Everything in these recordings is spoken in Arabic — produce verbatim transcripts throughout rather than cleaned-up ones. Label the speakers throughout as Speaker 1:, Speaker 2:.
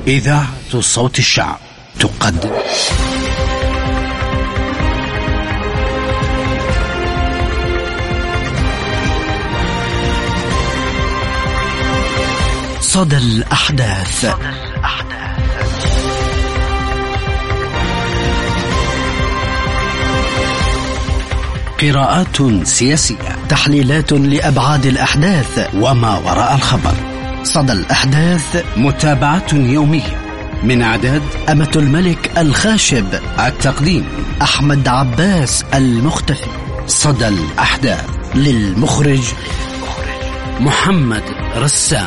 Speaker 1: إذاعة صوت الشعب تقدم صدى الأحداث. قراءات سياسية، تحليلات لأبعاد الأحداث وما وراء الخبر. صدى الأحداث، متابعة يومية من إعداد أمة الملك الخاشب، التقديم أحمد عباس المختفي. صدى الأحداث للمخرج محمد رسام.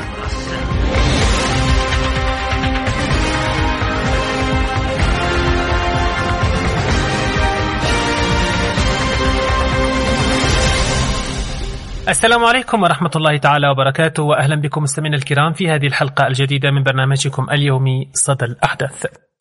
Speaker 2: السلام عليكم ورحمة الله تعالى وبركاته، وأهلا بكم مستمعينا الكرام في هذه الحلقة الجديدة من برنامجكم اليومي صدى الأحداث.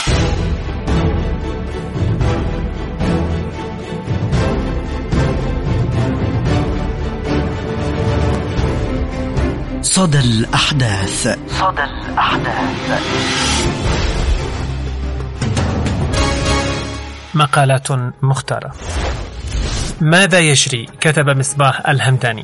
Speaker 1: صدى الأحداث. صدى الأحداث.
Speaker 2: مقالات مختارة. ماذا يجري؟ كتب مصباح الهمداني.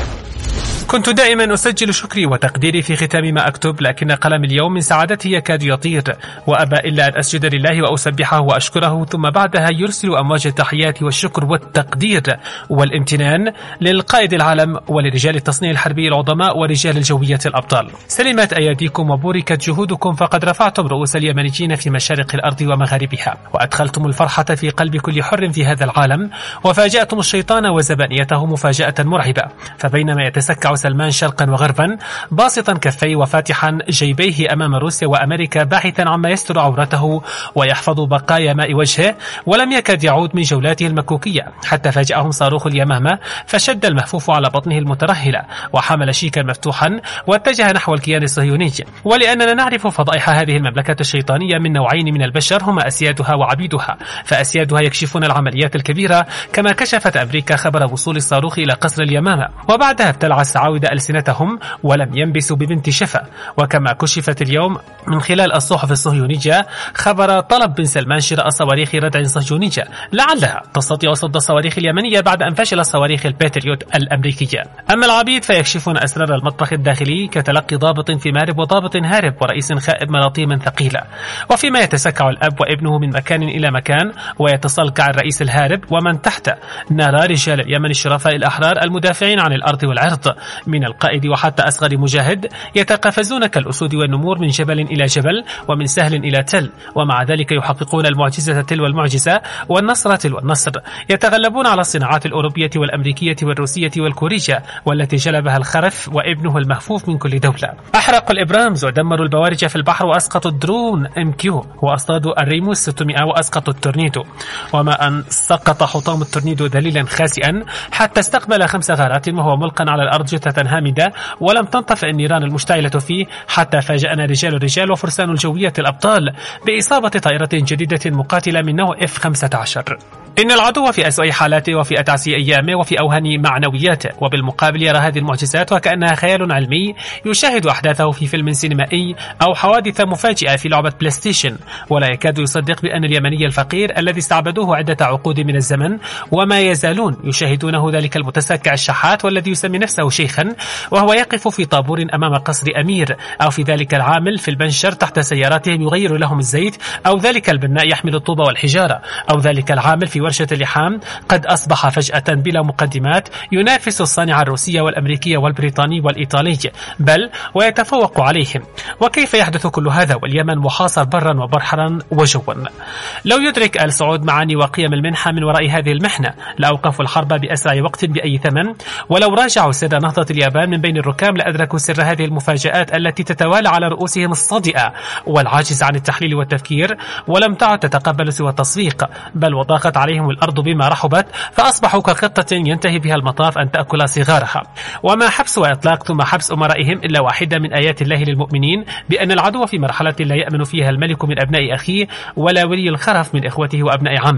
Speaker 2: كنت دائما أسجل شكري وتقديري في ختام ما أكتب، لكن قلم اليوم من سعادتي يكاد يطير، وأبى إلا أن أسجد لله وأسبحه وأشكره، ثم بعدها يرسل أمواج التحيات والشكر والتقدير والامتنان للقائد العالم ولرجال التصنيع الحربي العظماء ورجال الجوية الأبطال. سلمت أيديكم وبوركت جهودكم، فقد رفعتم رؤوس اليمنيين في مشارق الأرض ومغاربها، وأدخلتم الفرحة في قلب كل حر في هذا العالم، وفاجأتم الشيطان وزبانيته مفاجأة مرعبة. فبينما يتسكع سلمان شرقا وغربا باسطا كفيه وفاتحا جيبيه أمام روسيا وأمريكا، باحثا عما يستر عورته ويحفظ بقايا ماء وجهه، ولم يكد يعود من جولاته المكوكية حتى فاجأهم صاروخ اليمامة، فشد المهفوف على بطنه المترهلة وحمل شيكا مفتوحا واتجه نحو الكيان الصهيوني. ولأننا نعرف فضائح هذه المملكة الشيطانية من نوعين من البشر هما أسيادها وعبيدها، فأسيادها يكشفون العمليات الكبيرة كما كشفت أمريكا خبر وصول الصاروخ إلى قصر اليمامة، وبعدها ابتلع السعاود ألسنتهم ولم ينبسوا ببنت شفا. وكما كشفت اليوم من خلال الصحف الصهيونية خبر طلب بن سلمان شراء صواريخ ردع صهيونية لعلها تستطيع صد الصواريخ اليمنية بعد أن فشل صواريخ الباتريوت الأمريكية. أما العبيد فيكشفون أسرار المطبخ الداخلي كتلقي ضابط في مارب وضابط هارب ورئيس خائب ملاطيم ثقيلة. وفيما يتسكع الأب وابنه من مكان إلى مكان ويتصلكع الرئيس الهارب ومن تحته، نرى رجال اليمن الشرفاء الأحرار المدافعين عن الأرض والعرض من القائد وحتى أصغر مجاهد يتقفزون كالأسود والنمور من جبل إلى جبل ومن سهل إلى تل، ومع ذلك يحققون المعجزة تلو المعجزة والنصر تلو النصر، يتغلبون على الصناعات الأوروبية والأمريكية والروسية والكورية والتي جلبها الخرف وابنه المخفوف من كل دولة. أحرقوا الإبرامز ودمروا البوارج في البحر وأسقطوا الدرون إم كيو واصطادوا الريموس ستمائة وأسقطوا التورنيدو، وما أن سقط حطام التورنيدو دليلا خاسئا حتى استقبل خمس غارات وهو ملقا على الأرض جثة هامدة، ولم تنطفئ النيران المشتعلة فيه حتى فاجأنا رجال الرجال وفرسان الجوية الأبطال بإصابة طائرة جديدة مقاتلة من نوع إف خمسة عشر. إن العدو في أسوأ حالاته وفي أتعسي أيامه وفي أوهن معنوياته، وبالمقابل يرى هذه المعجزات وكأنها خيال علمي يشاهد أحداثه في فيلم سينمائي أو حوادث مفاجئة في لعبة بلاي ستيشن، ولا يكاد يصدق بأن اليمني الفقير الذي استعبدوه عدة عقود من الزمن وما يزالون يشاهدونه ذلك المتسكع الشحات والذي يسمي نفسه شيخا وهو يقف في طابور أمام قصر أمير، أو في ذلك العامل في البنشر تحت سياراتهم يغير لهم الزيت، أو ذلك البناء يحمل الطوب والحجارة، أو ذلك العامل في ورشة اللحام قد أصبح فجأة بلا مقدمات ينافس الصانع الروسي والأمريكي والبريطاني والإيطالي، بل ويتفوق عليهم. وكيف يحدث كل هذا واليمن محاصر برا وبحرا وجوا؟ لو يدرك آل سعود معاني وقيم المنحة من وراء هذه المحنة لأوقفوا الحرب بأسرع وقت بأي ثمن، ولو راجعوا سر نهضة اليابان من بين الركام لأدركوا سر هذه المفاجآت التي تتوالى على رؤوسهم الصادئة والعاجز عن التحليل والتفكير، ولم تعد تتقبل سوى التصفيق، بل وضاقت عليهم الأرض بما رحبت فأصبحوا كقطة ينتهي بها المطاف أن تأكل صغارها. وما حبس وإطلاق ثم حبس أمرائهم إلا واحدة من آيات الله للمؤمنين بأن العدو في مرحلة لا يأمن فيها الملك من أبناء أخيه ولا ولي الخرف من إخوته وأبناء عمه.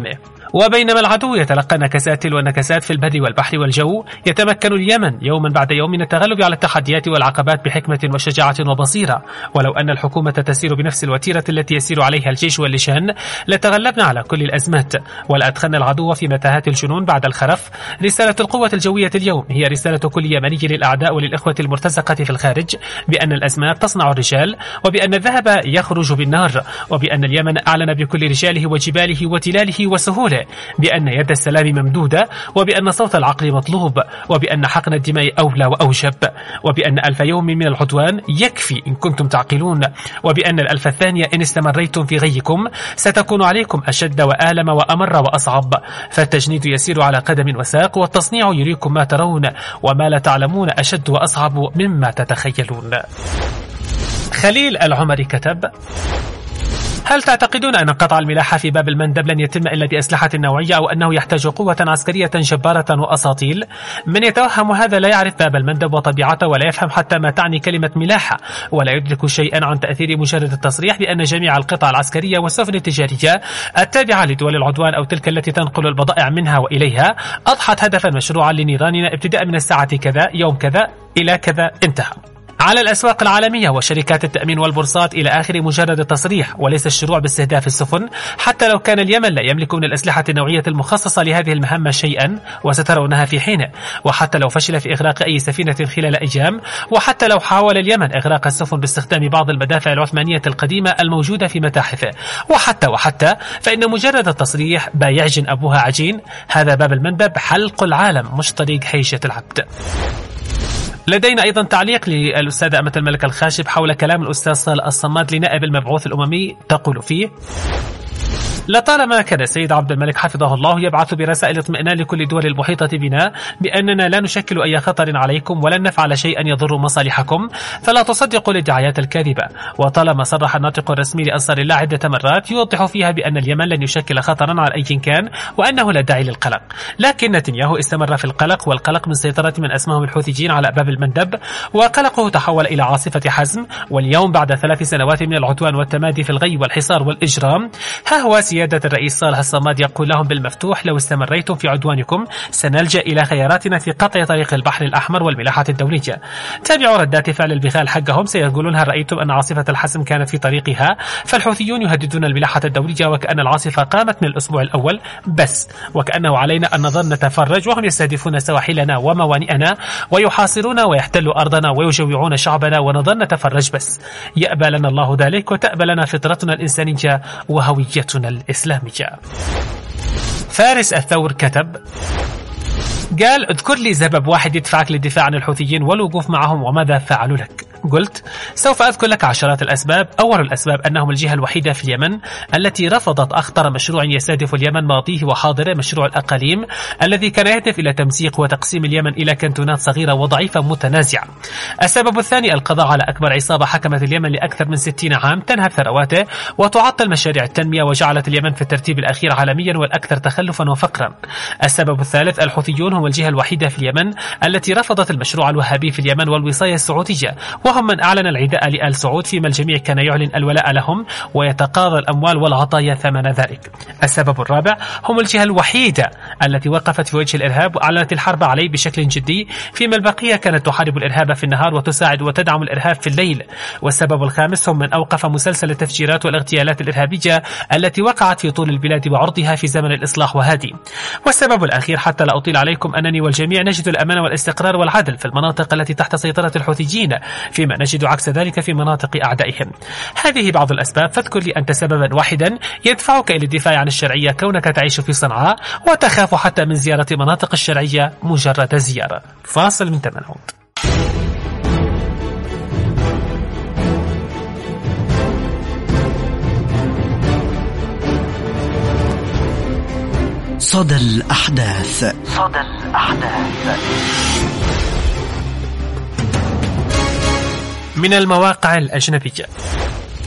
Speaker 2: وبينما العدو يتلقى نكسات ونكسات في البر والبحر والجو، يتمكن اليمن يوما بعد يوم من التغلب على التحديات والعقبات بحكمة وشجاعة وبصيرة. ولو أن الحكومة تسير بنفس الوتيرة التي يسير عليها الجيش واللشان لتغلبنا على كل الأزمات ولأدخلنا العدو في متاهات الجنون بعد الخرف. رسالة القوة الجوية اليوم هي رسالة كل يمني للأعداء وللإخوة المرتزقة في الخارج بأن الأزمات تصنع الرجال، وبأن الذهب يخرج بالنار، وبأن اليمن أعلن بكل رجاله وجباله وتلاله وسهوله بأن يد السلام ممدودة، وبأن صوت العقل مطلوب، وبأن حقن الدماء أولى وأوجب، وبأن ألف يوم من العدوان يكفي إن كنتم تعقلون، وبأن الألف الثانية إن استمريتم في غيكم ستكون عليكم أشد وآلم وأمر وأصعب، فالتجنيد يسير على قدم وساق، والتصنيع يريكم ما ترون وما لا تعلمون أشد وأصعب مما تتخيلون. خليل العمري كتب: هل تعتقدون أن قطع الملاحة في باب المندب لن يتم إلا بأسلحة نوعية، أو أنه يحتاج قوة عسكرية جبارة وأساطيل؟ من يتوهم هذا لا يعرف باب المندب وطبيعته، ولا يفهم حتى ما تعني كلمة ملاحة، ولا يدرك شيئا عن تأثير مجرد التصريح بأن جميع القطع العسكرية والسفن التجارية التابعة لدول العدوان أو تلك التي تنقل البضائع منها وإليها أضحت هدفا مشروعا لنيراننا ابتداء من الساعة كذا يوم كذا إلى كذا انتهى، على الأسواق العالمية وشركات التأمين والبورصات إلى آخر مجرد التصريح، وليس الشروع باستهداف السفن. حتى لو كان اليمن لا يملك من الأسلحة النوعية المخصصة لهذه المهمة شيئا، وسترونها في حينه، وحتى لو فشل في إغراق أي سفينة خلال أيام، وحتى لو حاول اليمن إغراق السفن باستخدام بعض المدافع العثمانية القديمة الموجودة في متاحفه، وحتى وحتى فإن مجرد التصريح بايعجن أبوها عجين. هذا باب المندب حلق العالم مش طريق حيشة العبد. لدينا أيضا تعليق للأستاذة أمة الملك الخاشب حول كلام الأستاذ صالح الصماد لنائب المبعوث الأممي، تقول فيه: لطالما كان السيد عبد الملك حفظه الله يبعث برسائل اطمئنان لكل الدول المحيطة بنا بأننا لا نشكل أي خطر عليكم ولن نفعل شيئا يضر مصالحكم، فلا تصدقوا الادعاءات الكاذبة. وطالما صرح الناطق الرسمي لأنصار الله عدة مرات يوضح فيها بأن اليمن لن يشكل خطرا على أي كان، وأنه لا داعي للقلق، لكن نتنياهو استمر في القلق، والقلق من سيطرة من أسمهم الحوثيين على باب المندب، وقلقه تحول إلى عاصفة حزم. واليوم بعد ثلاث سنوات من العدوان والتمادي في الغي والحصار والإجرام، ها هو سيادة الرئيس صالح الصماد يقول لهم بالمفتوح: لو استمريتم في عدوانكم سنلجأ إلى خياراتنا في قطع طريق البحر الأحمر والملاحة الدولية. تابعوا ردات فعل البخال حقهم، سيقولون: هل رأيتم أن عاصفة الحزم كانت في طريقها؟ فالحوثيون يهددون الملاحة الدولية وكأن العاصفة قامت من الأسبوع الأول بس، وكأنه علينا أن نظل نتفرج وهم يستهدفون سواحلنا وموانئنا ويحاصرون ويحتلوا أرضنا ويجوعون شعبنا ونظل نتفرج بس. يأبى لنا الله ذلك، وتأبى لنا فطرتنا الإنسانية وهويتنا الإسلامية. فارس الثور كتب: قال: اذكر لي سبب واحد يدفعك للدفاع عن الحوثيين والوقوف معهم وماذا فعلوا لك. قلت: سوف أذكر لك عشرات الأسباب. أول الأسباب أنهم الجهة الوحيدة في اليمن التي رفضت أخطر مشروع يستهدف اليمن ماضيه وحاضره، مشروع الأقاليم الذي كان يهدف إلى تمزيق وتقسيم اليمن إلى كنتونات صغيرة وضعيفة متنازعة. السبب الثاني القضاء على أكبر عصابة حكمت اليمن لأكثر من ستين عام، تنهب ثرواته وتعطل مشاريع التنمية، وجعلت اليمن في الترتيب الأخير عالميا والأكثر تخلفا وفقرا. السبب الثالث الحوثيون هم الجهة الوحيدة في اليمن التي رفضت المشروع الوهابي في اليمن والوصاية السعودية، وهم من أعلن العداء لآل سعود، فيما الجميع كان يعلن الولاء لهم ويتقاضى الأموال والعطايا ثمن ذلك. السبب الرابع هم الجهة الوحيدة التي وقفت في وجه الإرهاب وأعلنت الحرب عليه بشكل جدي، فيما البقية كانت تحارب الإرهاب في النهار وتساعد وتدعم الإرهاب في الليل. والسبب الخامس هم من أوقف مسلسل التفجيرات والاغتيالات الإرهابية التي وقعت في طول البلاد وعرضها في زمن الإصلاح وهادي. والسبب الأخير حتى لا أطيل عليكم أنني والجميع نجد الأمان والاستقرار والعدل في المناطق التي تحت سيطرة الحوثيين، فيما نجد عكس ذلك في مناطق أعدائهم. هذه بعض الأسباب، فاذكر لي أنت سببا واحدا يدفعك إلى الدفاع عن الشرعية كونك تعيش في صنعاء وتخاف حتى من زيارة مناطق الشرعية مجرد زيارة. فاصل من تمن عود.
Speaker 1: صدى الأحداث. صدى الأحداث
Speaker 2: من المواقع الأجنبية.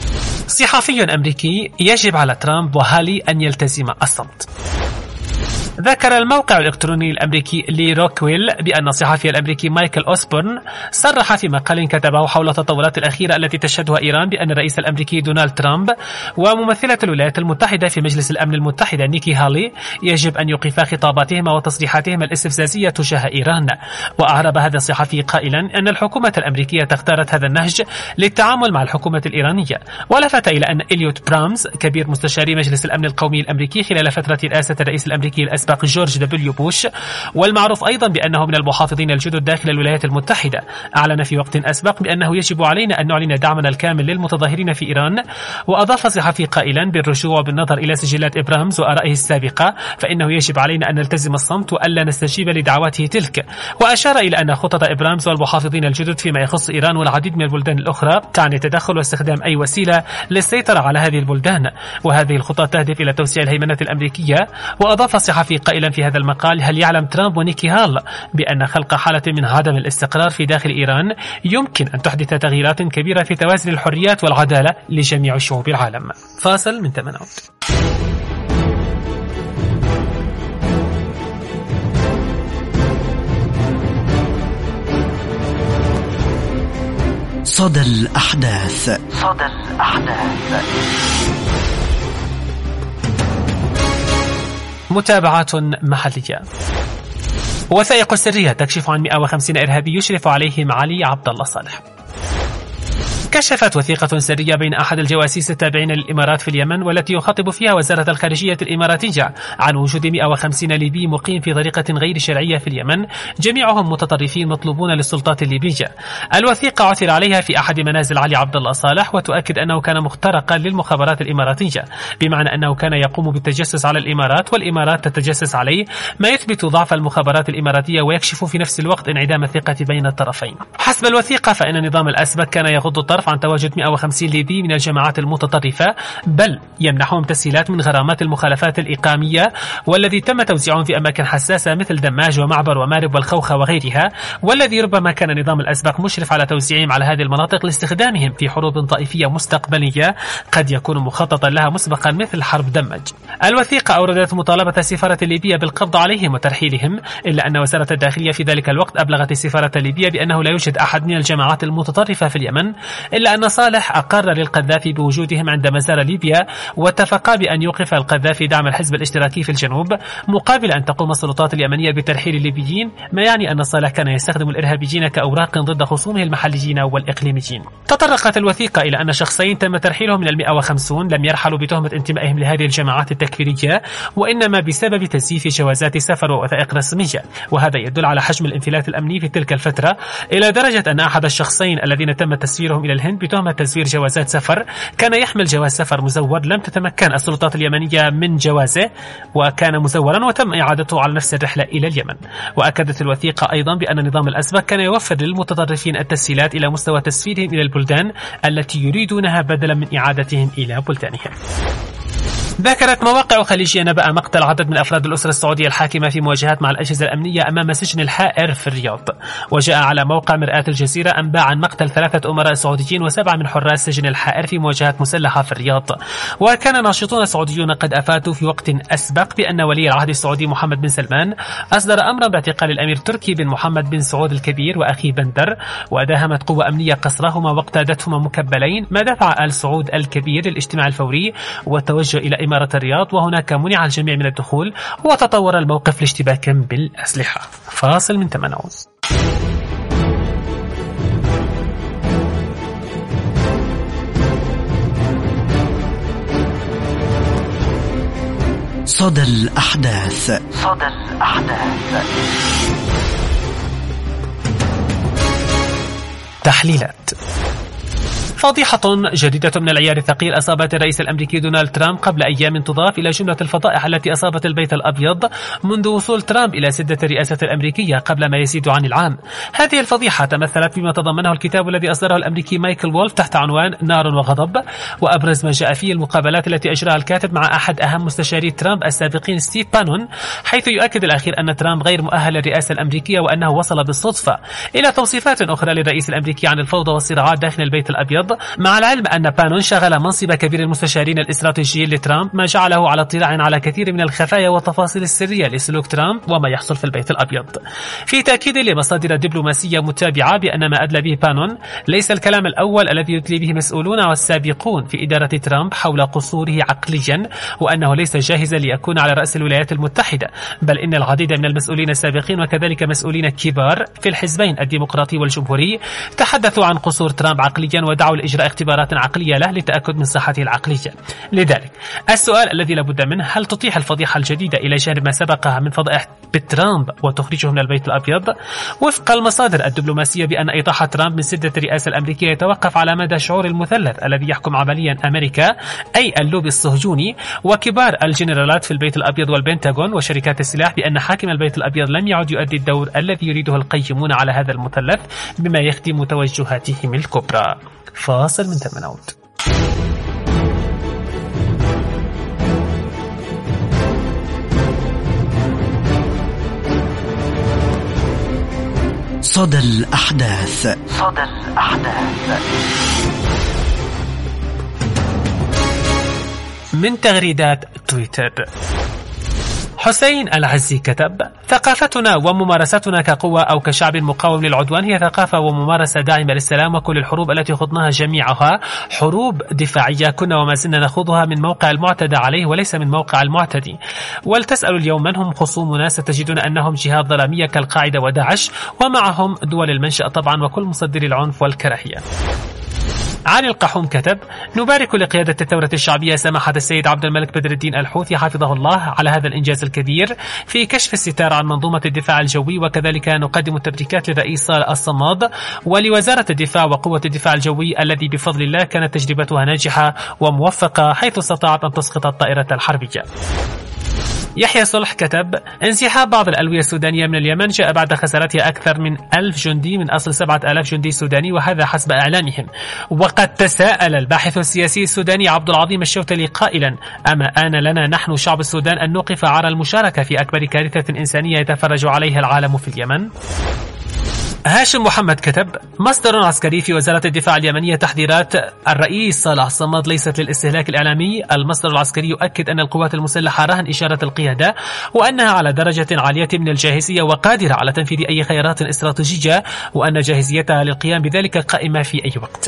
Speaker 2: صحفي أمريكي: يجب على ترامب وهالي أن يلتزم الصمت. ذكر الموقع الإلكتروني الأمريكي لي روكويل بأن الصحفي الأمريكي مايكل أوسبورن صرح في مقال كتبه حول التطورات الأخيرة التي تشهدها إيران بأن الرئيس الأمريكي دونالد ترامب وممثلة الولايات المتحدة في مجلس الأمن المتحد نيكي هالي يجب أن يوقفا خطاباتهما وتصريحاتهما الاستفزازية تجاه إيران. وأعرب هذا الصحفي قائلا أن الحكومة الأمريكية اختارت هذا النهج للتعامل مع الحكومة الإيرانية، ولفت إلى أن إليوت برامز كبير مستشاري مجلس الأمن القومي الأمريكي خلال فترة رئاسة الرئيس الأمريكي الأسبق جورج دبليو بوش، والمعروف أيضا بأنه من المحافظين الجدد داخل الولايات المتحدة، أعلن في وقت أسبق بأنه يجب علينا أن نعلن دعمنا الكامل للمتظاهرين في إيران. وأضاف الصحفي قائلا بالرجوع بالنظر إلى سجلات إبرامز وآرائه السابقة فإنه يجب علينا أن نلتزم الصمت وألا نستجيب لدعواته تلك. وأشار إلى أن خطط إبرامز والمحافظين الجدد فيما يخص إيران والعديد من البلدان الأخرى تعني تدخل واستخدام أي وسيلة للسيطرة على هذه البلدان، وهذه الخطط تهدف إلى توسيع الهيمنة الأمريكية. وأضاف الصحفي قائلا في هذا المقال: هل يعلم ترامب ونيكي هال بأن خلق حالة من عدم الاستقرار في داخل إيران يمكن أن تحدث تغييرات كبيرة في توازن الحريات والعدالة لجميع شعوب العالم؟ فاصل من ثمان عود.
Speaker 1: صدى الأحداث. صدى الأحداث.
Speaker 2: متابعات محلية. وثائق سرية تكشف عن مئة وخمسين إرهابي يشرف عليهم علي عبد الله صالح. كشفت وثيقة سرية بين أحد الجواسيس التابعين للإمارات في اليمن والتي يخاطب فيها وزارة الخارجية الإماراتية عن وجود مئة وخمسين ليبي مقيم في طريقة غير شرعية في اليمن، جميعهم متطرفين مطلوبون للسلطات الليبية. الوثيقة عثر عليها في أحد منازل علي عبد الله صالح وتؤكد أنه كان مخترقا للمخابرات الإماراتية، بمعنى أنه كان يقوم بالتجسس على الإمارات والإمارات تتجسس عليه، ما يثبت ضعف المخابرات الإماراتية ويكشف في نفس الوقت انعدام الثقة بين الطرفين. حسب الوثيقة فإن النظام الأسبق كان يغض الطرف عن تواجد مئة وخمسين ليبي من الجماعات المتطرفة، بل يمنحهم تسهيلات من غرامات المخالفات الإقامية والذي تم توزيعهم في أماكن حساسة مثل دماج ومعبر ومارب والخوخة وغيرها، والذي ربما كان النظام الأسبق مشرف على توزيعهم على هذه المناطق لاستخدامهم في حروب طائفية مستقبلية قد يكون مخططا لها مسبقا مثل حرب دمج. الوثيقة أوردت مطالبة السفارة الليبية بالقبض عليهم وترحيلهم، إلا أن وزارة الداخلية في ذلك الوقت أبلغت السفارة الليبية بأنه لا يوجد أحد من الجماعات المتطرفة في اليمن، إلا أن صالح أقر للقذافي بوجودهم عندما زار ليبيا، واتفقا بأن يوقف القذافي دعم الحزب الاشتراكي في الجنوب مقابل أن تقوم السلطات اليمنية بترحيل الليبيين، ما يعني أن صالح كان يستخدم الإرهابيين كأوراق ضد خصومه المحليين والإقليميين. تطرقت الوثيقة إلى أن شخصين تم ترحيلهم من المئة وخمسين لم يرحلوا بتهمة انتمائهم لهذه الجماعات التكفيرية، وإنما بسبب تزييف جوازات سفر ووثائق رسمية، وهذا يدل على حجم الانفلات الأمني في تلك الفترة، إلى درجة أن أحد الشخصين الذين تم تسفيرهم إلى الهند بتهمة تزوير جوازات سفر كان يحمل جواز سفر مزور لم تتمكن السلطات اليمنية من جوازه وكان مزورا وتم إعادته على نفس الرحلة إلى اليمن. وأكدت الوثيقة أيضا بأن النظام الأسبق كان يوفر للمتطرفين التسهيلات إلى مستوى تسفيرهم إلى البلدان التي يريدونها بدلا من إعادتهم إلى بلدانهم. ذكرت مواقع خليجية نبأ مقتل عدد من أفراد الأسرة السعودية الحاكمة في مواجهات مع الأجهزة الأمنية أمام سجن الحائر في الرياض. وجاء على موقع مرآة الجزيرة أنباء عن مقتل ثلاثة أمراء سعوديين وسبعة من حراس سجن الحائر في مواجهات مسلحة في الرياض. وكان ناشطون سعوديون قد أفادوا في وقت أسبق بأن ولي العهد السعودي محمد بن سلمان أصدر أمرا باعتقال الأمير تركي بن محمد بن سعود الكبير وأخيه بندر، وداهمت قوة أمنية قصرهما واقتادتهما مكبلين، ما دفع آل سعود الكبير للاجتماع الفوري والتوجه إلى إمارة الرياض، وهناك منع الجميع من الدخول، وتطور الموقف لاشتباك بالأسلحة. فاصل من ثمان عود.
Speaker 1: صدى الأحداث. صدى الأحداث.
Speaker 2: تحليلات. فضيحة جديدة من العيار الثقيل أصابت الرئيس الأمريكي دونالد ترامب قبل أيام، تضاف إلى جملة الفضائح التي أصابت البيت الأبيض منذ وصول ترامب إلى سدة الرئاسة الأمريكية قبل ما يزيد عن العام. هذه الفضيحة تمثلت فيما تضمنه الكتاب الذي أصدره الأمريكي مايكل وولف تحت عنوان نار وغضب، وأبرز ما جاء فيه المقابلات التي أجراها الكاتب مع أحد أهم مستشاري ترامب السابقين ستيف بانون، حيث يؤكد الأخير أن ترامب غير مؤهل للرئاسة الأمريكية وأنه وصل بالصدفة إلى توصيفات أخرى للرئيس الأمريكي عن الفوضى والصراعات داخل البيت الأبيض، مع العلم أن بانون شغل منصب كبير المستشارين الاستراتيجيين لترامب، ما جعله على اطلاع على كثير من الخفايا والتفاصيل السرية لسلوك ترامب وما يحصل في البيت الأبيض. في تأكيد لمصادر دبلوماسية متابعة بأن ما أدلى به بانون ليس الكلام الأول الذي يدلي به مسؤولون والسابقون في إدارة ترامب حول قصوره عقليا، وأنه ليس جاهزا ليكون على رأس الولايات المتحدة، بل إن العديد من المسؤولين السابقين وكذلك مسؤولين كبار في الحزبين الديمقراطي والجمهوري تحدثوا عن قصور ترامب عقليا ودعوا لإجراء اختبارات عقلية له للتأكد من صحته العقلية. لذلك السؤال الذي لابد منه: هل تطيح الفضيحة الجديدة إلى جانب ما سبقها من فضائح بترامب وتخرجه من البيت الأبيض؟ وفق المصادر الدبلوماسية بأن إيضاح ترامب من سدة الرئاسة الأمريكية يتوقف على مدى شعور المثلث الذي يحكم عمليا أمريكا، أي اللوبي الصهيوني وكبار الجنرالات في البيت الأبيض والبنتاغون وشركات السلاح، بأن حاكم البيت الأبيض لم يعد يؤدي الدور الذي يريده القيمون على هذا المثلث بما يخدم توجهاتهم الكبرى. فاصل من ثم نعود.
Speaker 1: صدى الأحداث. صدى الأحداث.
Speaker 2: من تغريدات تويتر. حسين العزي كتب: ثقافتنا وممارستنا كقوة أو كشعب مقاوم للعدوان هي ثقافة وممارسة داعمة للسلام، وكل الحروب التي خضناها جميعها حروب دفاعية كنا وما زلنا نخوضها من موقع المعتدى عليه وليس من موقع المعتدي. ولتسألوا اليوم من هم خصومنا ستجدون أنهم جهات ظلامية كالقاعدة وداعش، ومعهم دول المنشأ طبعا وكل مصدري العنف والكراهية. علي القحوم كتب: نبارك لقيادة الثورة الشعبية سماحة السيد عبد الملك بدر الدين الحوثي حفظه الله على هذا الإنجاز الكبير في كشف الستار عن منظومة الدفاع الجوي، وكذلك نقدم التبريكات للرئيس صالح الصماد ولوزارة الدفاع وقوة الدفاع الجوي الذي بفضل الله كانت تجربتها ناجحة وموفقة حيث استطاعت أن تسقط الطائرة الحربية. يحيى صلح كتب: انسحاب بعض الألوية السودانية من اليمن جاء بعد خسارتها أكثر من ألف جندي من أصل سبعة آلاف جندي سوداني، وهذا حسب إعلامهم. وقد تساءل الباحث السياسي السوداني عبد العظيم الشوتلي قائلا: أما آن لنا نحن شعب السودان أن نوقف عرى المشاركة في أكبر كارثة إنسانية يتفرج عليها العالم في اليمن؟ هاشم محمد كتب: مصدر عسكري في وزارة الدفاع اليمنية تحذيرات الرئيس صالح الصماد ليست للاستهلاك الإعلامي. المصدر العسكري يؤكد أن القوات المسلحة رهن إشارة القيادة، وأنها على درجة عالية من الجاهزية وقادرة على تنفيذ أي خيارات استراتيجية، وأن جاهزيتها للقيام بذلك قائمة في أي وقت.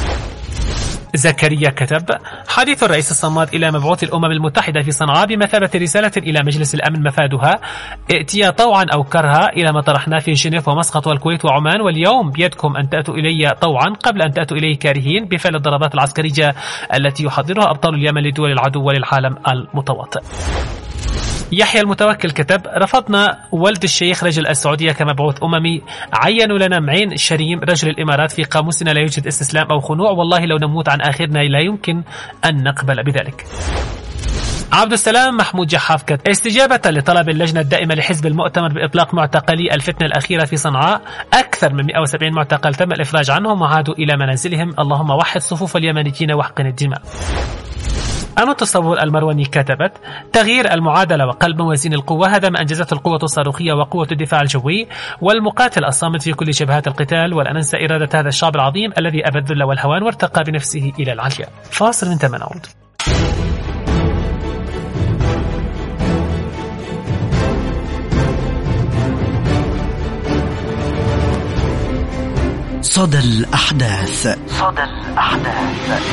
Speaker 2: زكريا كتب: حديث الرئيس الصماد إلى مبعوث الأمم المتحدة في صنعاء بمثابة رسالة إلى مجلس الأمن مفادها ائتيا طوعا أو كرها إلى ما طرحناه في جنيف ومسقط والكويت وعمان، واليوم بيدكم أن تأتوا إلي طوعا قبل أن تأتوا إليه كارهين بفعل الضربات العسكرية التي يحضرها أبطال اليمن لدول العدو وللعالم المتواطئ. يحيى المتوكل كتب: رفضنا ولد الشيخ رجل السعودية كمبعوث أممي، عينوا لنا معين شريم رجل الإمارات، في قاموسنا لا يوجد استسلام أو خنوع، والله لو نموت عن آخرنا لا يمكن أن نقبل بذلك. عبد السلام محمود جحاف كتب: استجابة لطلب اللجنة الدائمة لحزب المؤتمر بإطلاق معتقلي الفتنة الأخيرة في صنعاء، أكثر من مئة وسبعين معتقل تم الإفراج عنهم وعادوا إلى منازلهم، اللهم وحد صفوف اليمنيين واحقن الدماء. أمة الصبور المرواني كتبت: تغيير المعادلة وقلب موازين القوة، هذا ما أنجزته القوة الصاروخية وقوة الدفاع الجوي والمقاتل الصامت في كل جبهات القتال، ولا ننسى إرادة هذا الشعب العظيم الذي أبى الذل والهوان وارتقى بنفسه إلى العليا. فاصل من ثم نعود.
Speaker 1: صدى الأحداث. صدى الأحداث.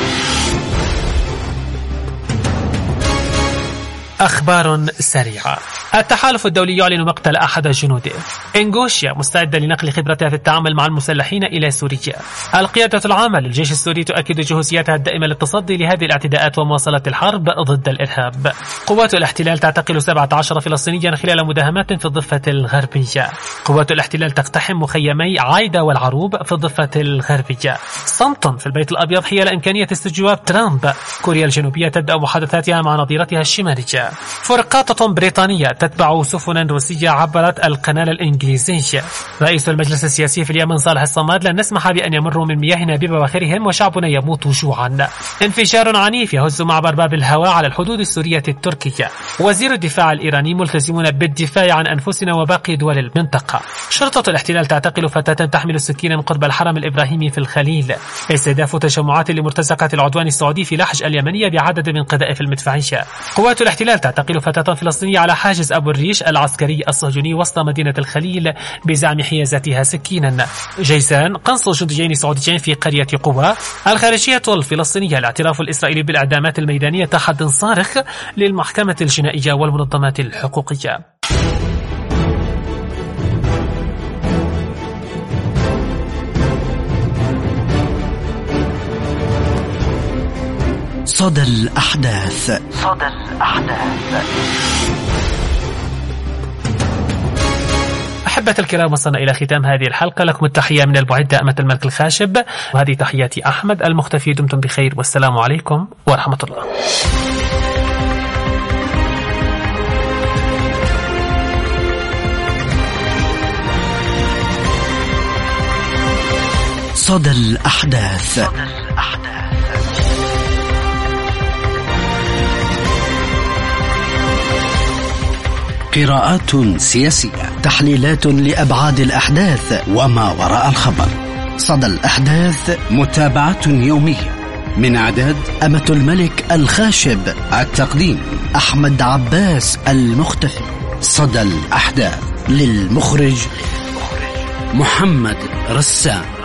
Speaker 2: أخبار سريعة. التحالف الدولي يعلن مقتل أحد جنوده. إنغوشيا مستعدة لنقل خبرتها في التعامل مع المسلحين إلى سوريا. القيادة العامة للجيش السوري تؤكد جهوزيتها الدائمة للتصدي لهذه الاعتداءات ومواصلة الحرب ضد الإرهاب. قوات الاحتلال تعتقل سبعة عشر فلسطينيا خلال مداهمات في الضفة الغربية. قوات الاحتلال تقتحم مخيمي عايدة والعروب في الضفة الغربية. صمت في البيت الأبيض حيال إمكانية استجواب ترامب. كوريا الجنوبية تبدأ محادثاتها مع نظيرتها الشمالية. فرقاطة بريطانية تتبع سفنا روسية عبرت القناة الإنجليزي. رئيس المجلس السياسي في اليمن صالح الصماد: لن نسمح بأن يمروا من مياهنا ببواخرهم وشعبنا يموت جوعا. انفجار عنيف يهز معبر باب الهواء على الحدود السورية التركية. وزير الدفاع الإيراني: ملتزمون بالدفاع عن أنفسنا وباقي دول المنطقة. شرطة الاحتلال تعتقل فتاة تحمل سكينا قرب الحرم الإبراهيمي في الخليل. استهداف تجمعات لمرتزقة العدوان السعودي في لحج اليمنية بعدد من قذائف المدفعية. قوات الاحتلال تعتقل فتاة فلسطينية على حاجز أبو الريش العسكري الصهيوني وسط مدينة الخليل بزعم حيازتها سكينا. جيسان: قنص جنديين سعوديين في قرية قوة. الخارجية الفلسطينية: الاعتراف الإسرائيلي بالإعدامات الميدانية تحد صارخ للمحكمة الجنائية والمنظمات الحقوقية.
Speaker 1: صدى الأحداث. صدى الأحداث.
Speaker 2: أحبة الكرام، وصلنا إلى ختام هذه الحلقة. لكم التحية من المعدة أمة الملك الخاشب، وهذه تحياتي أحمد المختفي. دمتم بخير والسلام عليكم ورحمة الله.
Speaker 1: صدى الأحداث. صدى الأحداث. قراءات سياسية، تحليلات لأبعاد الأحداث وما وراء الخبر. صدى الأحداث، متابعة يومية. من إعداد أمة الملك الخاشب، التقديم أحمد عباس المختفي. صدى الأحداث، للمخرج محمد رسام.